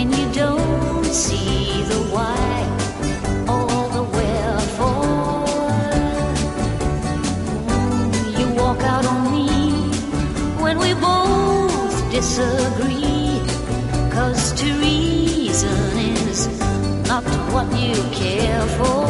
you don't see the why or the wherefore. You walk out on me when we both disagree, 'cause to reason is not what you care for.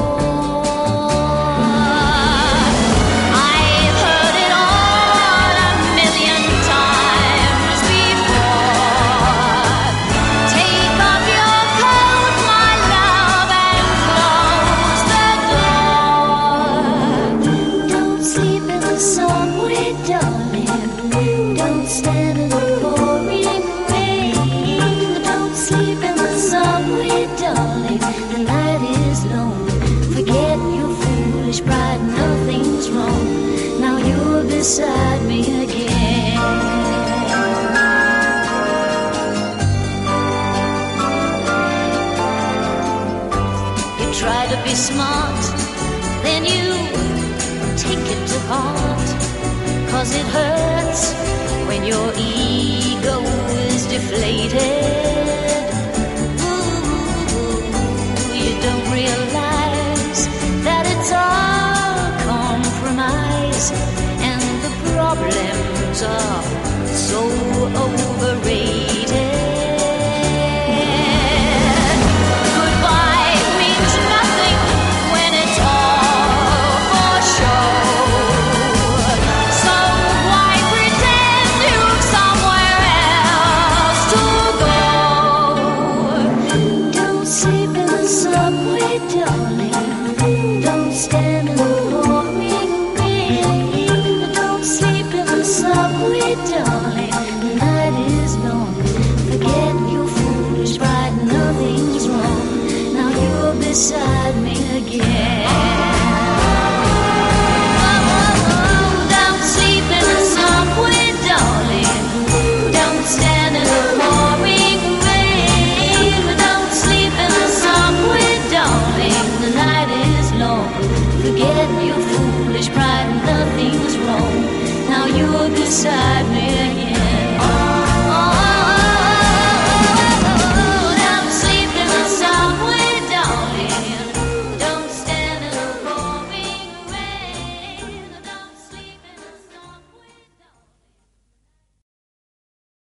Don't stand in the pouring rain. Don't sleep in the subway, darling. The night is long. Forget your foolish pride, nothing's wrong. Now you're beside me again. You try to be smart, then you take it to heart. 'Cause it hurts when your ego is deflated. Ooh, you don't realize that it's all compromise, and the problems are so overrated. Goodbye means nothing when it's all for show. Darling, don't stand in the pouring rain. Don't sleep in the subway, darling. The night is long. Forget your foolish pride, nothing's wrong. Now you're beside me again. Don't sleep in the subway, darling. Don't stand in the pouring rain. Don't sleep in the subway, darling. The night is long. Forget your foolish pride, nothing's wrong. Now you're beside me